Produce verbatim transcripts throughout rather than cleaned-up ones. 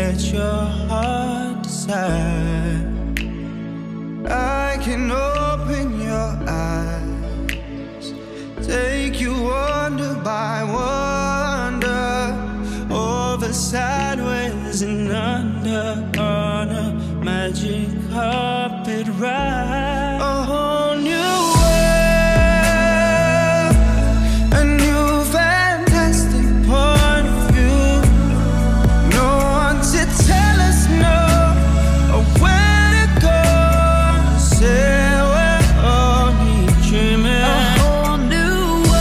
let your heart decide. I can open your eyes, take you wonder by wonder, over, sideways and under, on a magic carpet ride. A whole new world, a new fantastic point of view. No one to tell us no, or where to go. Say we're only dreaming. A whole new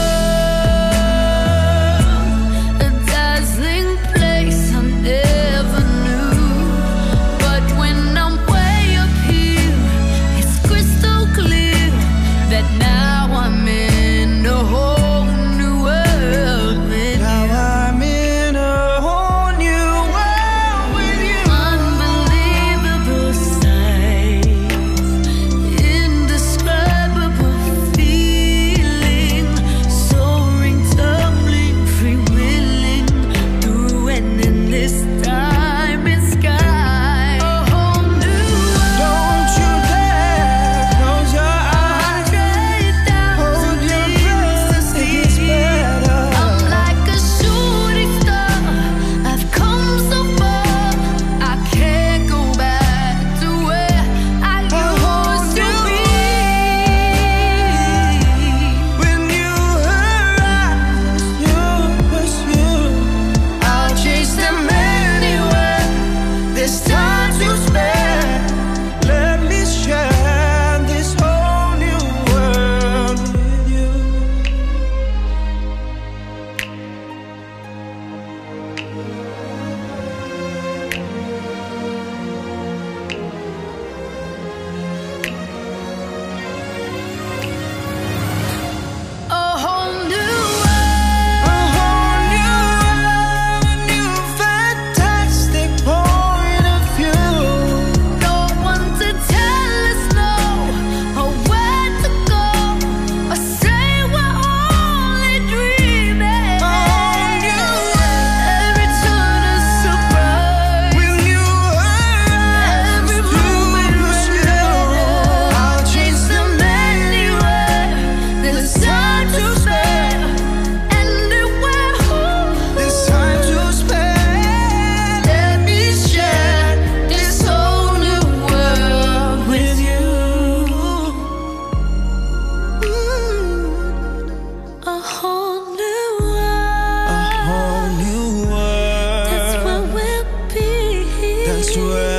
world, a dazzling place I never knew. But when I'm way up here, it's crystal clear that now I'm in a whole new world with you. Now I'm in a whole new world with you. Unbelievable sights, indescribable feeling, soaring, tumbling, free-willing through an endless time and sky. A whole new world. Don't you dare close your eyes. Hold your breath, it gets better. I'm like a shooting star, I've come so far, I can't go back to where I used to be. When you arise, you pursue, I'll chase them anywhere. There's time to spare. Let me share this whole new world with you. A whole new world, a whole new world, a new fantastic point of view. No one to tell us no, or where to go, or say we're only dreaming. A whole new world, every turn a surprise. With new horizons, every moment we're learning. I'll chase them anywhere. There's time to spare, anywhere. There's time to spare. Let me share this whole new world with you. A whole new world. A whole new world. That's where we'll be. That's where